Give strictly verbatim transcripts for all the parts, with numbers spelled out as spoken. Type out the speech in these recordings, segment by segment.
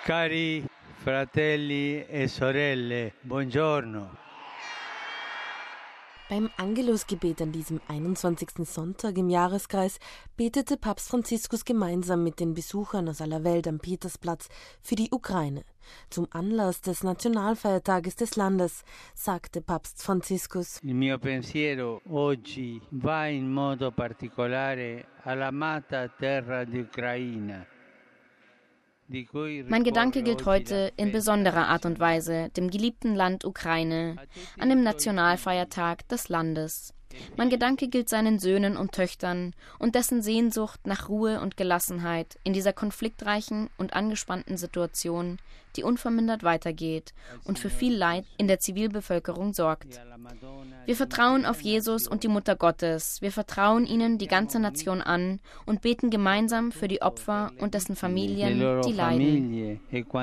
Cari fratelli e sorelle, buongiorno. Beim Angelusgebet an diesem einundzwanzigsten Sonntag im Jahreskreis betete Papst Franziskus gemeinsam mit den Besuchern aus aller Welt am Petersplatz für die Ukraine. Zum Anlass des Nationalfeiertages des Landes sagte Papst Franziskus: Il mio pensiero oggi va in modo particolare all'amata terra di Ucraina. Mein Gedanke gilt heute in besonderer Art und Weise dem geliebten Land Ukraine, an dem Nationalfeiertag des Landes. Mein Gedanke gilt seinen Söhnen und Töchtern und dessen Sehnsucht nach Ruhe und Gelassenheit in dieser konfliktreichen und angespannten Situation, die unvermindert weitergeht und für viel Leid in der Zivilbevölkerung sorgt. Wir vertrauen auf Jesus und die Mutter Gottes. Wir vertrauen ihnen die ganze Nation an und beten gemeinsam für die Opfer und dessen Familien, die leiden.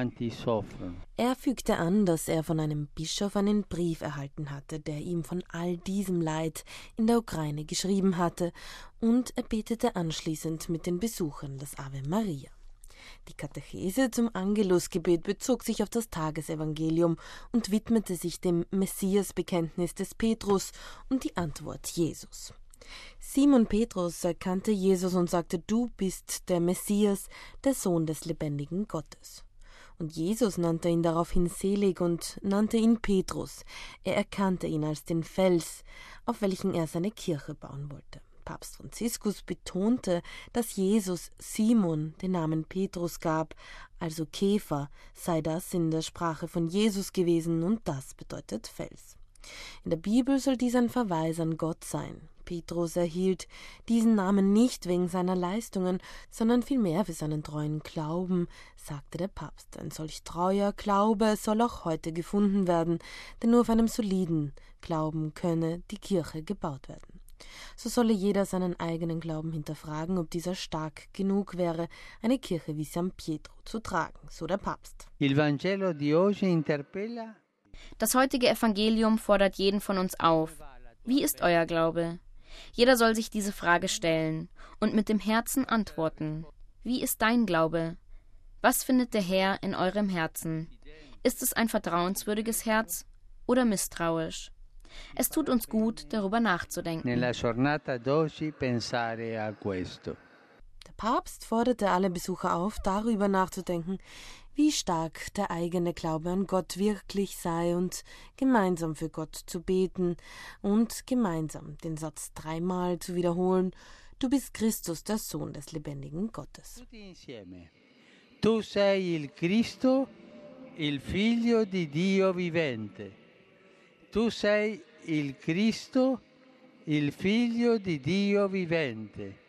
Er fügte an, dass er von einem Bischof einen Brief erhalten hatte, der ihm von all diesem Leid in der Ukraine geschrieben hatte, und er betete anschließend mit den Besuchern das Ave Maria. Die Katechese zum Angelusgebet bezog sich auf das Tagesevangelium und widmete sich dem Messiasbekenntnis des Petrus und die Antwort Jesus. Simon Petrus erkannte Jesus und sagte: Du bist der Messias, der Sohn des lebendigen Gottes. Und Jesus nannte ihn daraufhin selig und nannte ihn Petrus. Er erkannte ihn als den Fels, auf welchen er seine Kirche bauen wollte. Papst Franziskus betonte, dass Jesus Simon den Namen Petrus gab, also Käfer sei das in der Sprache von Jesus gewesen, und das bedeutet Fels. In der Bibel soll dies ein Verweis an Gott sein. Petrus erhielt diesen Namen nicht wegen seiner Leistungen, sondern vielmehr für seinen treuen Glauben, sagte der Papst. Ein solch treuer Glaube soll auch heute gefunden werden, denn nur auf einem soliden Glauben könne die Kirche gebaut werden. So solle jeder seinen eigenen Glauben hinterfragen, ob dieser stark genug wäre, eine Kirche wie San Pietro zu tragen, so der Papst. Il Vangelo di oggi interpella. Das heutige Evangelium fordert jeden von uns auf. Wie ist euer Glaube? Jeder soll sich diese Frage stellen und mit dem Herzen antworten. Wie ist dein Glaube? Was findet der Herr in eurem Herzen? Ist es ein vertrauenswürdiges Herz oder misstrauisch? Es tut uns gut, darüber nachzudenken. Nella giornata d'oggi pensare a questo. Der Papst forderte alle Besucher auf, darüber nachzudenken, wie stark der eigene Glaube an Gott wirklich sei und gemeinsam für Gott zu beten und gemeinsam den Satz dreimal zu wiederholen: Du bist Christus, der Sohn des lebendigen Gottes. Tutti insieme. Tu sei il Cristo, il Figlio di Dio vivente. Tu sei il Cristo, il Figlio di Dio vivente.